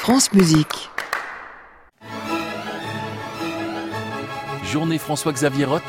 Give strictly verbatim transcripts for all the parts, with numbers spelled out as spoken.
France Musique. Journée François-Xavier Roth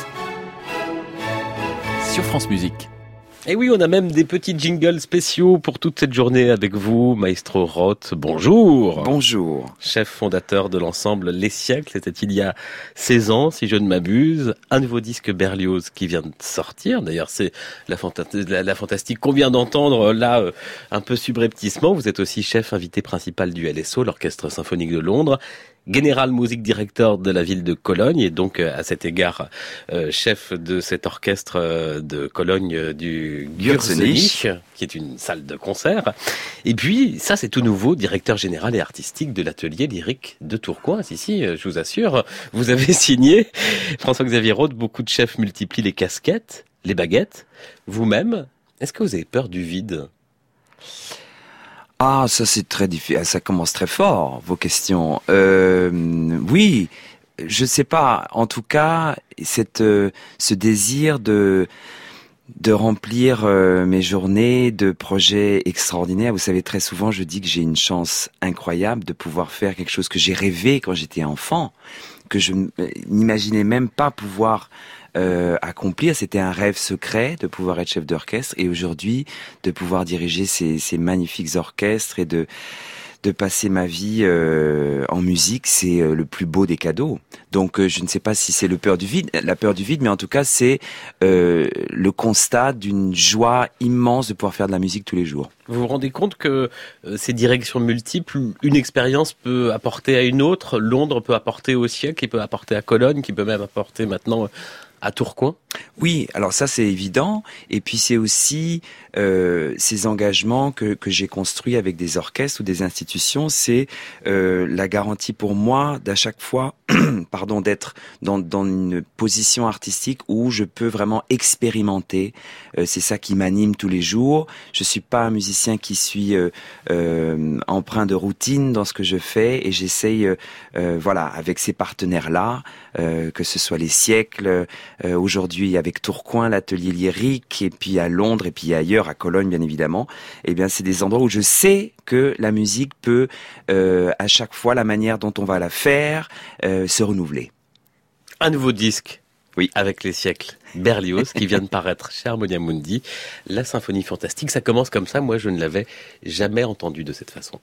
sur France Musique. Et oui, on a même des petits jingles spéciaux pour toute cette journée avec vous, Maestro Roth. Bonjour. Bonjour. Chef fondateur de l'ensemble Les Siècles, c'était il y a seize ans, si je ne m'abuse. Un nouveau disque Berlioz qui vient de sortir. D'ailleurs, c'est la, fanta- la, la fantastique qu'on vient d'entendre là, euh, un peu subrepticement. Vous êtes aussi chef invité principal du L S O, l'Orchestre Symphonique de Londres. General Music Director de la ville de Cologne et donc à cet égard euh, chef de cet orchestre euh, de Cologne euh, du Gürzenich, qui est une salle de concert. Et puis ça c'est tout nouveau, directeur général et artistique de l'atelier lyrique de Tourcoing. Si si, je vous assure, vous avez signé. François-Xavier Roth, beaucoup de chefs multiplient les casquettes, les baguettes. Vous-même, est-ce que vous avez peur du vide ? Ah, ça c'est très difficile. Ça commence très fort, vos questions. Euh, oui, je sais pas. En tout cas, cette, euh, ce désir de de remplir euh, mes journées de projets extraordinaires. Vous savez, très souvent, je dis que j'ai une chance incroyable de pouvoir faire quelque chose que j'ai rêvé quand j'étais enfant, que je n'imaginais même pas pouvoir Euh, accomplir. C'était un rêve secret de pouvoir être chef d'orchestre et aujourd'hui de pouvoir diriger ces, ces magnifiques orchestres et de de passer ma vie euh, en musique, c'est euh, le plus beau des cadeaux. Donc euh, je ne sais pas si c'est le peur du vide, la peur du vide, mais en tout cas c'est euh, le constat d'une joie immense de pouvoir faire de la musique tous les jours. Vous vous rendez compte que euh, ces directions multiples, une expérience peut apporter à une autre, Londres peut apporter au siècle, qui peut apporter à Cologne, qui peut même apporter maintenant à Tourcoing? Oui, alors ça c'est évident. Et puis c'est aussi euh, ces engagements que, que j'ai construits avec des orchestres ou des institutions. C'est euh, la garantie pour moi d'à chaque fois, pardon, d'être dans, dans une position artistique où je peux vraiment expérimenter. Euh, c'est ça qui m'anime tous les jours. Je suis pas un musicien qui suis euh, euh, empreint de routine dans ce que je fais et j'essaye, euh, euh, voilà, avec ces partenaires-là, euh, que ce soit les siècles. Euh, aujourd'hui avec Tourcoing, l'atelier lyrique, et puis à Londres, et puis ailleurs, à Cologne bien évidemment, eh bien c'est des endroits où je sais que la musique peut, euh, à chaque fois, la manière dont on va la faire, euh, se renouveler. Un nouveau disque, oui, avec Les Siècles, Berlioz, qui vient de paraître chez Harmonia Mundi, la symphonie fantastique. Ça commence comme ça, moi je ne l'avais jamais entendu de cette façon.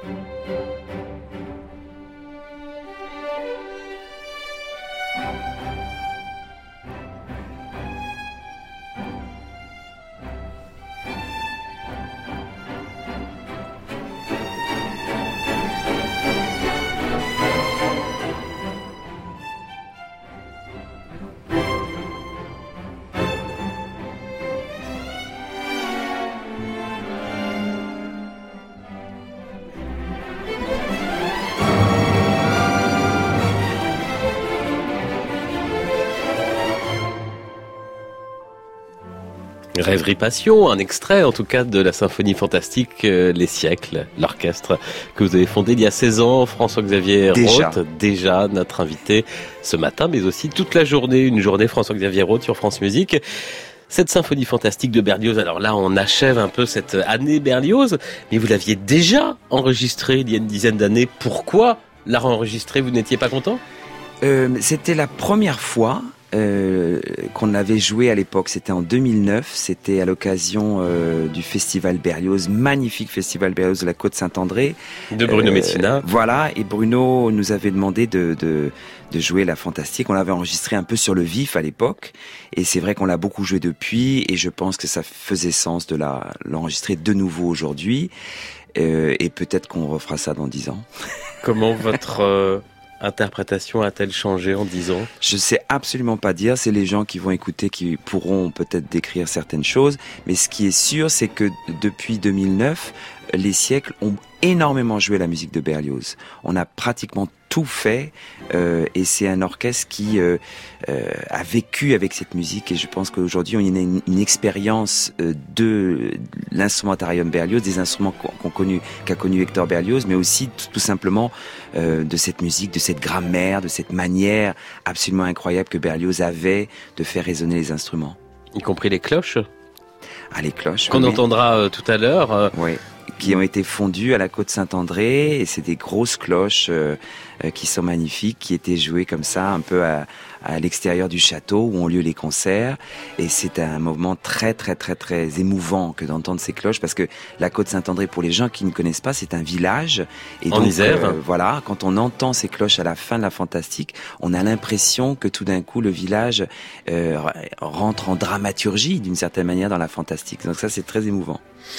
Rêverie Passion, un extrait en tout cas de la symphonie fantastique euh, Les Siècles, l'orchestre que vous avez fondé il y a seize ans, François-Xavier Roth, déjà notre invité ce matin, mais aussi toute la journée, une journée François-Xavier Roth sur France Musique. Cette symphonie fantastique de Berlioz, alors là on achève un peu cette année Berlioz, mais vous l'aviez déjà enregistrée il y a une dizaine d'années. Pourquoi la réenregistrer? Vous n'étiez pas content? euh, C'était la première fois Euh, qu'on avait joué à l'époque, c'était en deux mille neuf, c'était à l'occasion euh, du festival Berlioz, magnifique festival Berlioz de la Côte-Saint-André. De Bruno euh, Messina. Voilà, et Bruno nous avait demandé de, de, de jouer la fantastique. On l'avait enregistré un peu sur le vif à l'époque, et c'est vrai qu'on l'a beaucoup joué depuis, et je pense que ça faisait sens de la, l'enregistrer de nouveau aujourd'hui, euh, et peut-être qu'on refera ça dans dix ans. Comment votre... Euh... interprétation a-t-elle changé en dix ans? Je sais absolument pas dire, c'est les gens qui vont écouter qui pourront peut-être décrire certaines choses, mais ce qui est sûr, c'est que depuis deux mille neuf, les siècles ont énormément joué la musique de Berlioz. On a pratiquement tout fait, euh, et c'est un orchestre qui euh, euh, a vécu avec cette musique, et je pense qu'aujourd'hui on a une, une expérience euh, de l'instrumentarium Berlioz, des instruments qu'ont connu, qu'a connu Hector Berlioz, mais aussi tout, tout simplement euh, de cette musique, de cette grammaire, de cette manière absolument incroyable que Berlioz avait de faire résonner les instruments. Y compris les cloches? Ah, les cloches. Qu'on oui. entendra euh, tout à l'heure. Euh... Oui. Qui ont été fondues à la Côte-Saint-André, et c'est des grosses cloches euh, euh, qui sont magnifiques, qui étaient jouées comme ça un peu à, à l'extérieur du château où ont lieu les concerts, et c'est un moment très très très très émouvant que d'entendre ces cloches, parce que la Côte-Saint-André, pour les gens qui ne connaissent pas, c'est un village, et en donc Isère. Euh, voilà, quand on entend ces cloches à la fin de la fantastique, on a l'impression que tout d'un coup le village euh, rentre en dramaturgie d'une certaine manière dans la fantastique, donc ça c'est très émouvant.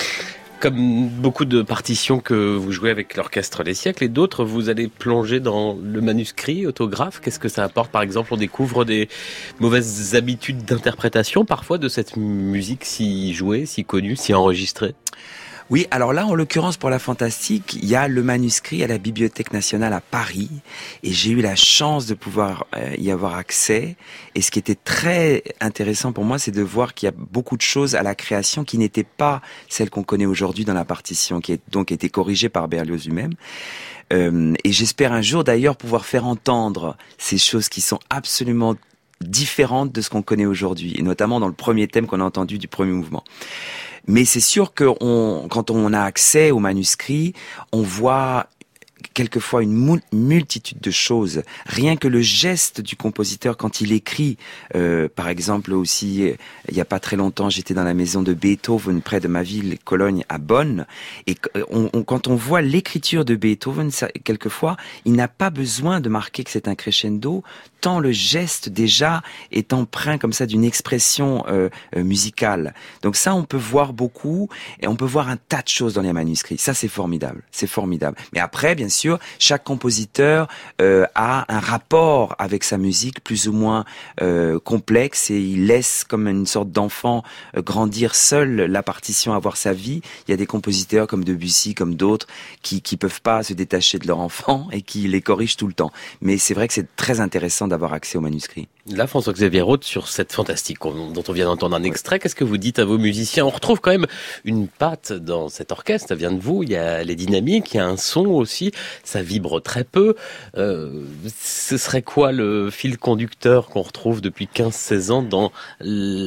Comme beaucoup de partitions que vous jouez avec l'orchestre Les Siècles et d'autres, vous allez plonger dans le manuscrit autographe. Qu'est-ce que ça apporte? Par exemple, on découvre des mauvaises habitudes d'interprétation parfois de cette musique si jouée, si connue, si enregistrée. Oui, alors là, en l'occurrence, pour la fantastique, il y a le manuscrit à la Bibliothèque nationale à Paris, et j'ai eu la chance de pouvoir euh, y avoir accès. Et ce qui était très intéressant pour moi, c'est de voir qu'il y a beaucoup de choses à la création qui n'étaient pas celles qu'on connaît aujourd'hui dans la partition, qui a donc été corrigée par Berlioz lui-même. Euh, et j'espère un jour d'ailleurs pouvoir faire entendre ces choses qui sont absolument différentes de ce qu'on connaît aujourd'hui, et notamment dans le premier thème qu'on a entendu du premier mouvement. Mais c'est sûr que on, quand on a accès au manuscrit, on voit quelquefois une multitude de choses. Rien que le geste du compositeur quand il écrit, euh, par exemple aussi, il y a pas très longtemps, j'étais dans la maison de Beethoven près de ma ville, Cologne, à Bonn, et on, on, quand on voit l'écriture de Beethoven, ça, quelquefois, il n'a pas besoin de marquer que c'est un crescendo, tant le geste déjà est empreint comme ça d'une expression euh, euh, musicale. Donc ça, on peut voir beaucoup, et on peut voir un tas de choses dans les manuscrits. Ça, c'est formidable, c'est formidable. Mais après, bien sûr, chaque compositeur euh, a un rapport avec sa musique plus ou moins euh, complexe, et il laisse comme une sorte d'enfant euh, grandir seul la partition, avoir sa vie. Il y a des compositeurs comme Debussy, comme d'autres, qui qui peuvent pas se détacher de leur enfant et qui les corrigent tout le temps. Mais c'est vrai que c'est très intéressant d'avoir accès au manuscrit. Là, François-Xavier Roth, sur cette fantastique dont on vient d'entendre un extrait, qu'est-ce que vous dites à vos musiciens? On retrouve quand même une patte dans cet orchestre, ça vient de vous, il y a les dynamiques, il y a un son aussi, ça vibre très peu. Euh, ce serait quoi le fil conducteur qu'on retrouve depuis quinze seize ans dans la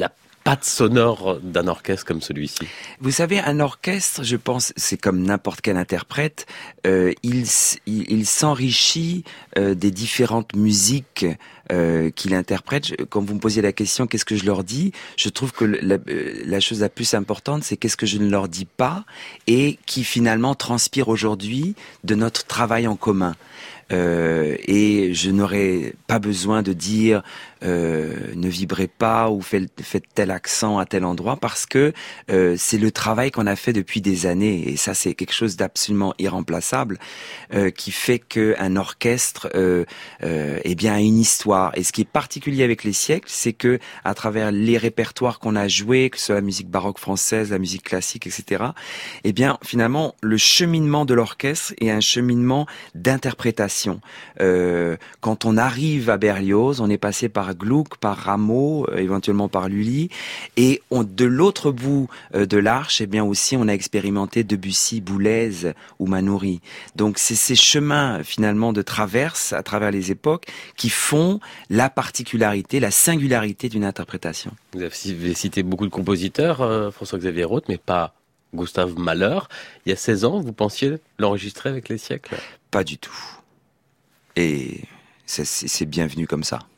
patte sonore d'un orchestre comme celui-ci? Vous savez, un orchestre, je pense, c'est comme n'importe quel interprète, euh, il, il, il s'enrichit euh, des différentes musiques euh, qu'il interprète. Quand vous me posiez la question, qu'est-ce que je leur dis? Je trouve que la, la chose la plus importante, c'est qu'est-ce que je ne leur dis pas et qui finalement transpire aujourd'hui de notre travail en commun. Euh, et je n'aurais pas besoin de dire euh, ne vibrez pas ou faites, faites tel accent à tel endroit parce que euh, c'est le travail qu'on a fait depuis des années et ça c'est quelque chose d'absolument irremplaçable euh, qui fait qu'un orchestre euh, euh, eh bien a une histoire. Et ce qui est particulier avec les siècles, c'est que à travers les répertoires qu'on a joués, que ce soit la musique baroque française, la musique classique, et cetera, eh bien finalement le cheminement de l'orchestre est un cheminement d'interprétation. Euh, quand on arrive à Berlioz, on est passé par Gluck, par Rameau, euh, éventuellement par Lully, et on, de l'autre bout euh, de l'Arche, eh bien aussi, on a expérimenté Debussy, Boulez ou Manoury. Donc c'est ces chemins finalement de traverse à travers les époques qui font la particularité, la singularité d'une interprétation. Vous avez cité beaucoup de compositeurs, euh, François-Xavier Roth, mais pas Gustave Mahler. Il y a seize ans, vous pensiez l'enregistrer avec les siècles? Pas du tout. Et c'est, c'est bienvenu comme ça.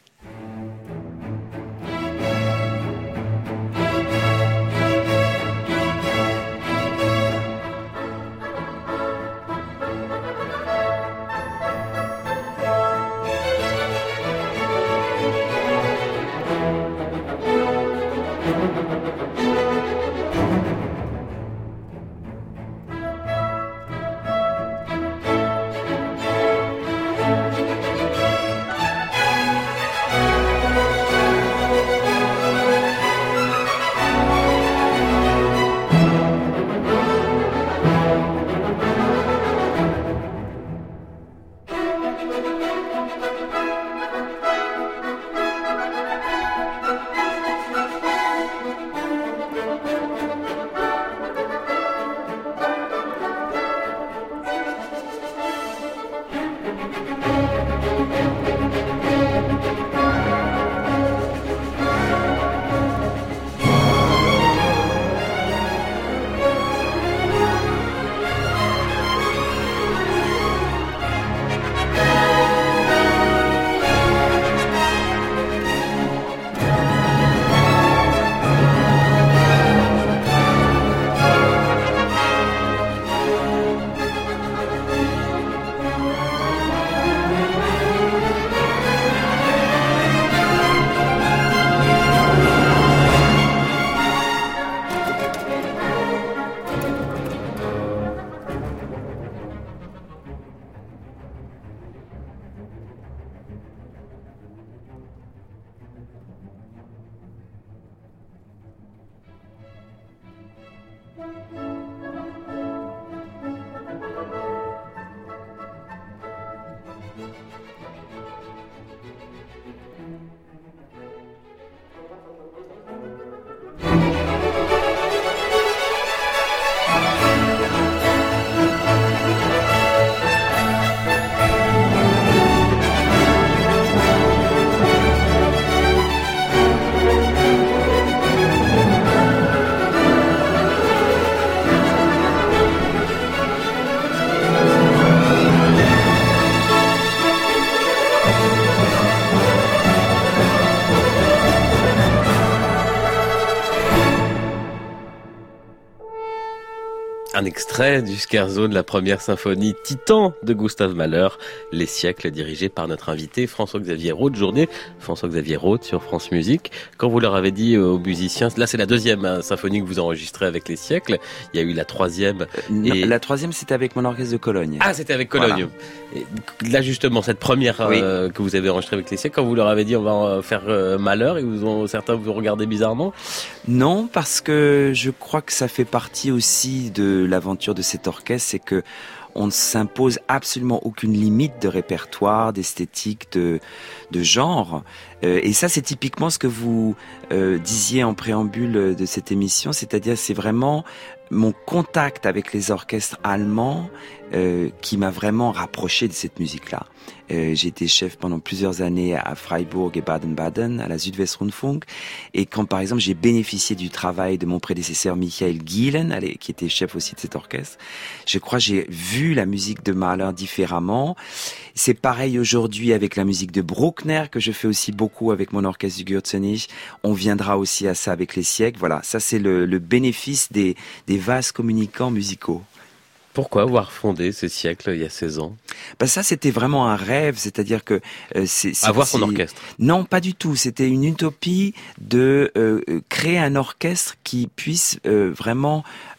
Un extrait du scherzo de la première symphonie Titan de Gustave Mahler, Les siècles, dirigé par notre invité François-Xavier Roth. Journée François-Xavier Roth sur France Musique. Quand vous leur avez dit aux musiciens, là c'est la deuxième hein, symphonie que vous enregistrez avec Les siècles, il y a eu la troisième. Euh, non, et... La troisième c'était avec mon orchestre de Cologne. Ah, c'était avec Cologne. Voilà. Et là justement, cette première oui. euh, que vous avez enregistrée avec Les siècles, quand vous leur avez dit on va faire euh, Mahler, et vous ont, certains vous regardaient bizarrement? Non, parce que je crois que ça fait partie aussi de l'aventure de cet orchestre, c'est que on ne s'impose absolument aucune limite de répertoire, d'esthétique, de, de genre. Euh, et ça, c'est typiquement ce que vous euh, disiez en préambule de cette émission, c'est-à-dire c'est vraiment mon contact avec les orchestres allemands euh, qui m'a vraiment rapproché de cette musique-là. Euh, j'ai été chef pendant plusieurs années à Freiburg et Baden-Baden, à la Südwestrundfunk. Et quand, par exemple, j'ai bénéficié du travail de mon prédécesseur Michael Gielen, qui était chef aussi de cet orchestre, je crois que j'ai vu la musique de Mahler différemment. C'est pareil aujourd'hui avec la musique de Bruckner, que je fais aussi beaucoup avec mon orchestre du Gürzenich. On viendra aussi à ça avec les siècles. Voilà, ça c'est le, le bénéfice des, des vases communicants musicaux. Pourquoi avoir fondé ce siècle il y a seize ans? Ben ça, c'était vraiment un rêve, c'est-à-dire que euh, c'est, c'est avoir son orchestre. Non, pas du tout. C'était une utopie de euh, créer un orchestre qui puisse euh, vraiment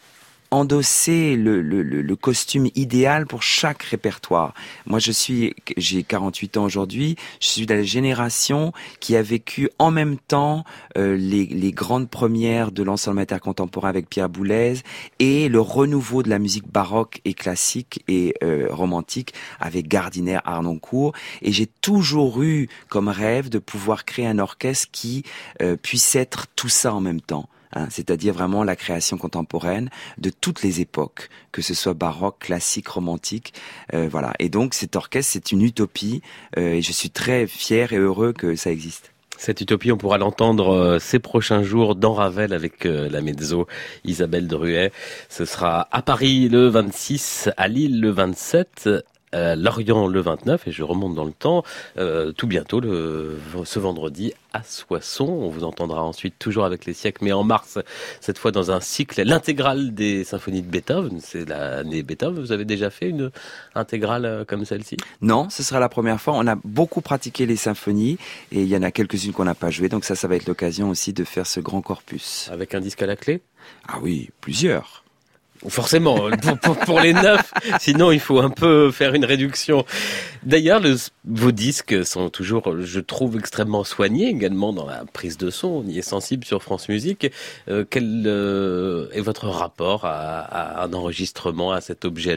endosser le, le, le costume idéal pour chaque répertoire. Moi, je suis, j'ai quarante-huit ans aujourd'hui, je suis de la génération qui a vécu en même temps euh, les, les grandes premières de l'ensemble intercontemporain avec Pierre Boulez et le renouveau de la musique baroque et classique et euh, romantique avec Gardiner, Harnoncourt. Et j'ai toujours eu comme rêve de pouvoir créer un orchestre qui euh, puisse être tout ça en même temps. Hein, c'est-à-dire vraiment la création contemporaine de toutes les époques, que ce soit baroque, classique, romantique, euh, voilà. Et donc cet orchestre, c'est une utopie, euh, et je suis très fier et heureux que ça existe. Cette utopie, on pourra l'entendre euh, ces prochains jours dans Ravel avec euh, la mezzo Isabelle Druet. Ce sera à Paris le vingt-six, à Lille le vingt-sept, à Lorient le vingt-neuf, et je remonte dans le temps, euh, tout bientôt, le, ce vendredi, à Soissons. On vous entendra ensuite toujours avec les siècles, mais en mars, cette fois dans un cycle, l'intégrale des symphonies de Beethoven. C'est l'année Beethoven. Vous avez déjà fait une intégrale comme celle-ci? Non, ce sera la première fois. On a beaucoup pratiqué les symphonies, et il y en a quelques-unes qu'on n'a pas jouées, donc ça, ça va être l'occasion aussi de faire ce grand corpus. Avec un disque à la clé? Ah oui, plusieurs. Forcément, pour, pour, pour les neuf, sinon il faut un peu faire une réduction. D'ailleurs, le, vos disques sont toujours, je trouve, extrêmement soignés également dans la prise de son. On y est sensible sur France Musique. Euh, quel euh, est votre rapport à, à un enregistrement, à cet objet-là ?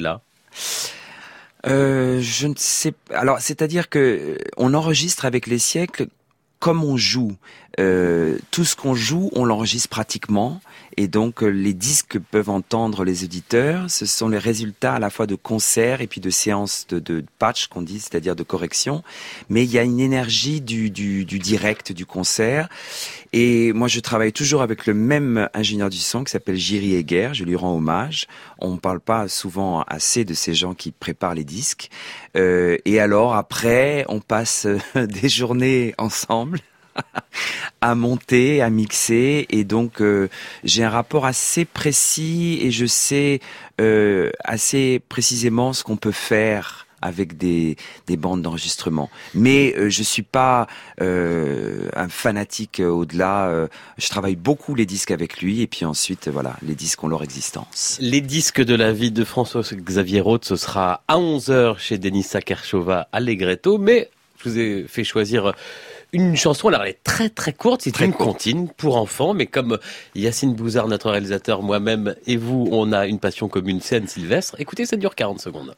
euh, Je ne sais pas. Alors, c'est-à-dire que on enregistre avec les siècles comme on joue. Euh, tout ce qu'on joue, on l'enregistre pratiquement, et donc euh, les disques que peuvent entendre les auditeurs, ce sont les résultats à la fois de concerts et puis de séances de, de patch qu'on dit, c'est-à-dire de correction. Mais il y a une énergie du, du, du direct, du concert. Et moi, je travaille toujours avec le même ingénieur du son qui s'appelle Jiri Egger. Je lui rends hommage. On ne parle pas souvent assez de ces gens qui préparent les disques. Euh, et alors après, on passe des journées ensemble à monter, à mixer, et donc euh, j'ai un rapport assez précis et je sais euh, assez précisément ce qu'on peut faire avec des des bandes d'enregistrement. Mais euh, je suis pas euh, un fanatique euh, au-delà. Euh, je travaille beaucoup les disques avec lui, et puis ensuite euh, voilà, les disques ont leur existence. Les disques de la vie de François-Xavier Roth, ce sera à onze heures chez Denisa Kershova à Allegretto, mais je vous ai fait choisir une chanson, alors elle est très très courte, c'est très une courte. Comptine pour enfants, mais comme Yacine Bouzard, notre réalisateur, moi-même et vous, on a une passion commune, c'est Anne-Sylvestre. Écoutez, ça dure quarante secondes.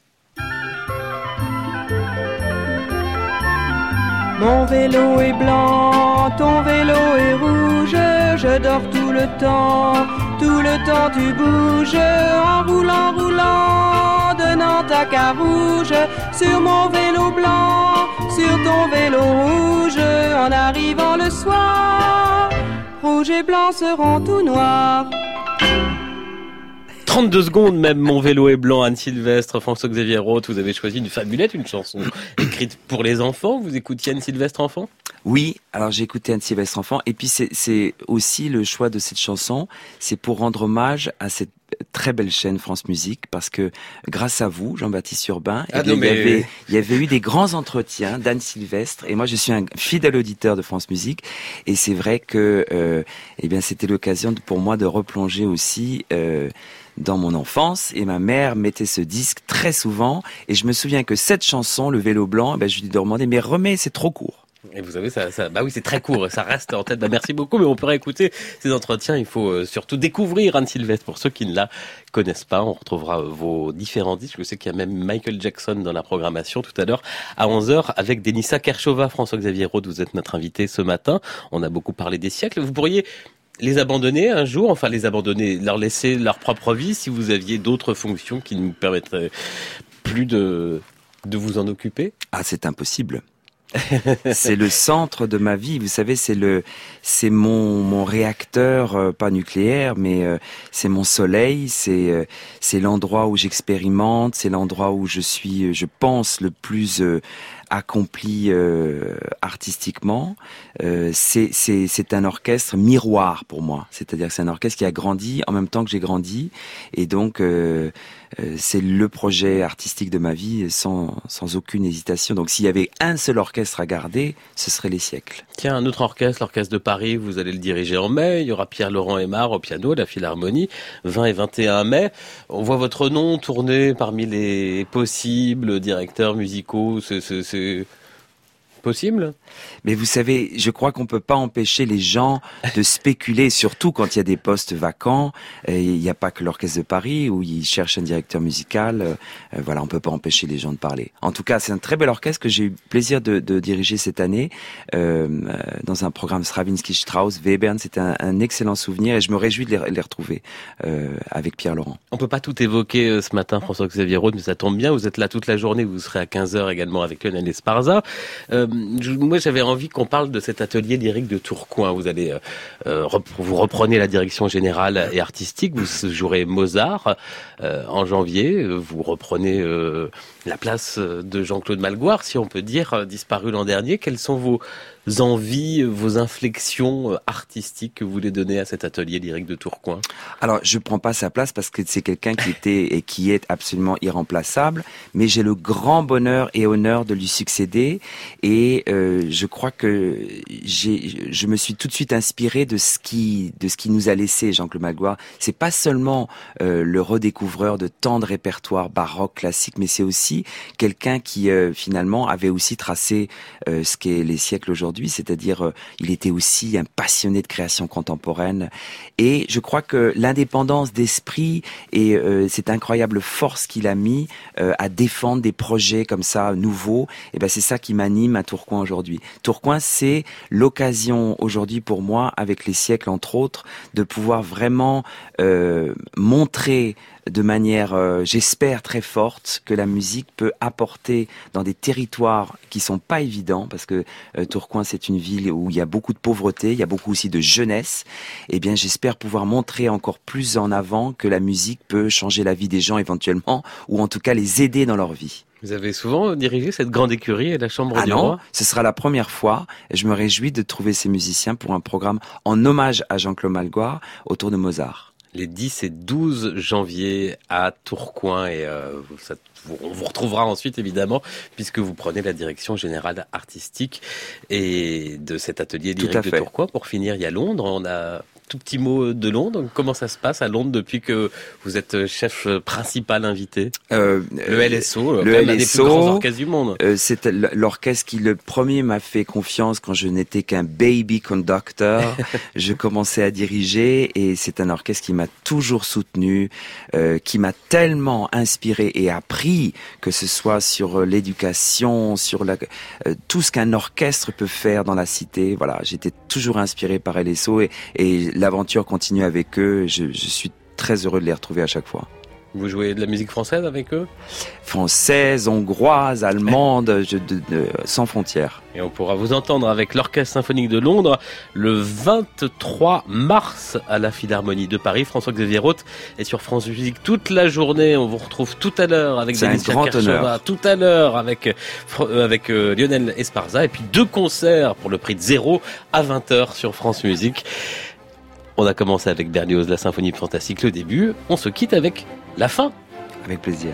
Mon vélo est blanc, ton vélo est rouge, je dors tout le temps, tout le temps tu bouges, en roulant, roulant, de Nantes à Carouge, sur mon vélo blanc, sur ton vélo rouge, en arrivant le soir, rouge et blanc seront tout noirs. trente-deux secondes même, mon vélo est blanc, Anne-Sylvestre, François-Xavier Roth, vous avez choisi une fabulette, une chanson écrite pour les enfants. Vous écoutiez Anne-Sylvestre enfant ? Oui, alors j'ai écouté Anne-Sylvestre enfant, et puis c'est, c'est aussi le choix de cette chanson, c'est pour rendre hommage à cette très belle chaîne France Musique, parce que grâce à vous, Jean-Baptiste Urbain, ah eh bien, non, mais... il, y avait, il y avait eu des grands entretiens d'Anne-Sylvestre, et moi je suis un fidèle auditeur de France Musique, et c'est vrai que euh, eh bien c'était l'occasion pour moi de replonger aussi euh, dans mon enfance, et ma mère mettait ce disque très souvent, et je me souviens que cette chanson, Le Vélo Blanc, eh ben, je lui demandais, mais remets, c'est trop court. Et vous savez, ça, ça, bah oui, c'est très court, ça reste en tête. Bah merci beaucoup, mais on pourra écouter ces entretiens. Il faut euh, surtout découvrir Anne Sylvestre pour ceux qui ne la connaissent pas. On retrouvera euh, vos différents disques. Je sais qu'il y a même Michael Jackson dans la programmation tout à l'heure à onze heures avec Denissa Kershova. François-Xavier Rode, vous êtes notre invité ce matin. On a beaucoup parlé des siècles. Vous pourriez les abandonner un jour, enfin les abandonner, leur laisser leur propre vie si vous aviez d'autres fonctions qui ne vous permettraient plus de, de vous en occuper? Ah, c'est impossible. C'est le centre de ma vie, vous savez, c'est le, c'est mon mon réacteur, euh, pas nucléaire, mais euh, c'est mon soleil, c'est euh, c'est l'endroit où j'expérimente, c'est l'endroit où je suis, je pense, le plus euh, accompli euh, artistiquement. Euh, c'est c'est c'est un orchestre miroir pour moi, c'est-à-dire que c'est un orchestre qui a grandi en même temps que j'ai grandi, et donc euh, euh, c'est le projet artistique de ma vie sans sans aucune hésitation. Donc s'il y avait un seul orchestre à garder, ce serait les siècles. Tiens, un autre orchestre, l'Orchestre de Paris, vous allez le diriger en mai. Il y aura Pierre-Laurent Aimard au piano, la Philharmonie, vingt et vingt et un mai. On voit votre nom tourner parmi les possibles directeurs musicaux. C'est, c'est, c'est possible? Mais vous savez, je crois qu'on peut pas empêcher les gens de spéculer, surtout quand il y a des postes vacants. Et il n'y a pas que l'Orchestre de Paris où ils cherchent un directeur musical. Euh, voilà, on peut pas empêcher les gens de parler. En tout cas, c'est un très bel orchestre que j'ai eu plaisir de, de diriger cette année euh, dans un programme Stravinsky-Strauss, Webern. C'était un, un excellent souvenir et je me réjouis de les, les retrouver euh, avec Pierre-Laurent. On peut pas tout évoquer ce matin, François-Xavier Rode, mais ça tombe bien. Vous êtes là toute la journée. Vous serez à quinze heures également avec Lionel Esparza. Euh, je, moi, j'avais envie qu'on parle de cet atelier lyrique de Tourcoing. Vous allez, euh, rep- vous reprenez la direction générale et artistique. Vous jouerez Mozart euh, en janvier. Vous reprenez euh, la place de Jean-Claude Malgoire, si on peut dire, euh, disparu l'an dernier. Quelles sont vos envies, vos inflexions artistiques que vous voulez donner à cet atelier lyrique de Tourcoing? Alors, je prends pas sa place parce que c'est quelqu'un qui était et qui est absolument irremplaçable, mais j'ai le grand bonheur et honneur de lui succéder et euh, je crois que j'ai, je me suis tout de suite inspiré de ce qui, de ce qui nous a laissé Jean-Claude Malgoire. C'est pas seulement euh, le redécouvreur de tant de répertoires baroques classiques, mais c'est aussi quelqu'un qui euh, finalement avait aussi tracé euh, ce qu'est les siècles aujourd'hui. C'est-à-dire euh, il était aussi un passionné de création contemporaine et je crois que l'indépendance d'esprit et euh, cette incroyable force qu'il a mis euh, à défendre des projets comme ça nouveaux, et ben c'est ça qui m'anime à Tourcoing aujourd'hui. Tourcoing, c'est l'occasion aujourd'hui pour moi, avec les siècles entre autres, de pouvoir vraiment euh, montrer de manière, euh, j'espère, très forte, que la musique peut apporter dans des territoires qui sont pas évidents, parce que euh, Tourcoing, c'est une ville où il y a beaucoup de pauvreté, il y a beaucoup aussi de jeunesse. Eh bien, j'espère pouvoir montrer encore plus en avant que la musique peut changer la vie des gens éventuellement, ou en tout cas les aider dans leur vie. Vous avez souvent dirigé cette grande écurie et la Chambre ah du non, Roi? Ce sera la première fois. Et je me réjouis de trouver ces musiciens pour un programme en hommage à Jean-Claude Malgoire autour de Mozart. Les dix et douze janvier à Tourcoing et euh, ça, on vous retrouvera ensuite évidemment puisque vous prenez la direction générale artistique et de cet atelier lyrique de Tourcoing. Pour finir, il y a Londres. On a tout petit mot de Londres. Comment ça se passe à Londres depuis que vous êtes chef principal invité? euh, Le L S O, le L S O, un des plus grands orchestres du monde. Euh, c'est l'orchestre qui, le premier, m'a fait confiance quand je n'étais qu'un baby conductor. Je commençais à diriger et c'est un orchestre qui m'a toujours soutenu, euh, qui m'a tellement inspiré et appris, que ce soit sur l'éducation, sur la, euh, tout ce qu'un orchestre peut faire dans la cité. Voilà, j'étais toujours inspiré par L S O et, et l'aventure continue avec eux. Je, je suis très heureux de les retrouver à chaque fois. Vous jouez de la musique française avec eux? Française, hongroise, allemande, je, de, de, sans frontières. Et on pourra vous entendre avec l'Orchestre Symphonique de Londres le vingt-trois mars à la Philharmonie de Paris. François-Xavier Rode est sur France Musique toute la journée. On vous retrouve tout à l'heure avec Denissa Kershova, tout à l'heure avec, euh, avec euh, Lionel Esparza, et puis deux concerts pour le prix de zéro à vingt heures sur France Musique. On a commencé avec Berlioz, la symphonie fantastique, le début. On se quitte avec la fin. Avec plaisir.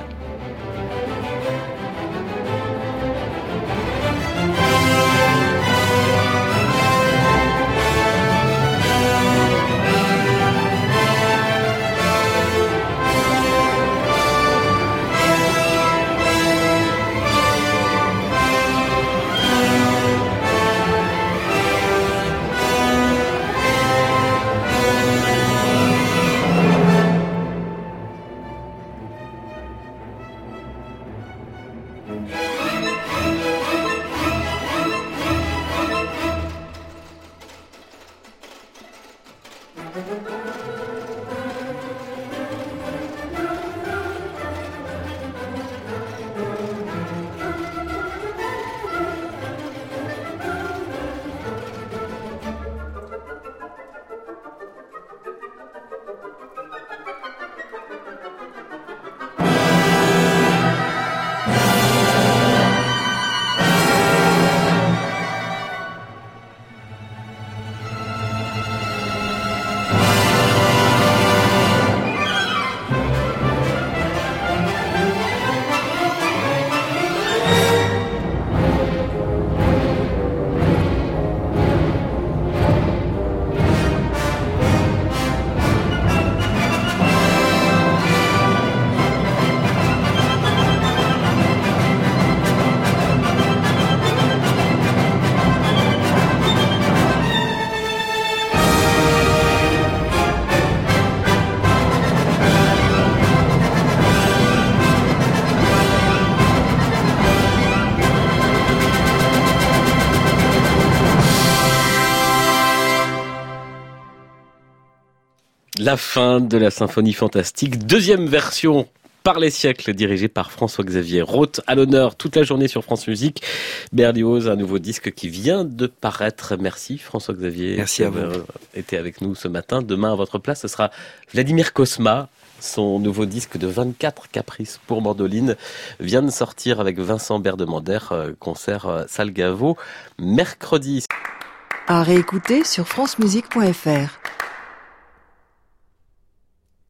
La fin de la symphonie fantastique, deuxième version par les siècles, dirigée par François-Xavier Roth. À l'honneur toute la journée sur France Musique. Berlioz, un nouveau disque qui vient de paraître. Merci François-Xavier. Merci à vous. Été avec nous ce matin. Demain, à votre place, ce sera Vladimir Cosma. Son nouveau disque de vingt-quatre caprices pour mandoline vient de sortir avec Vincent Berdemander, concert Salgavo, mercredi. À réécouter sur francemusique point f r.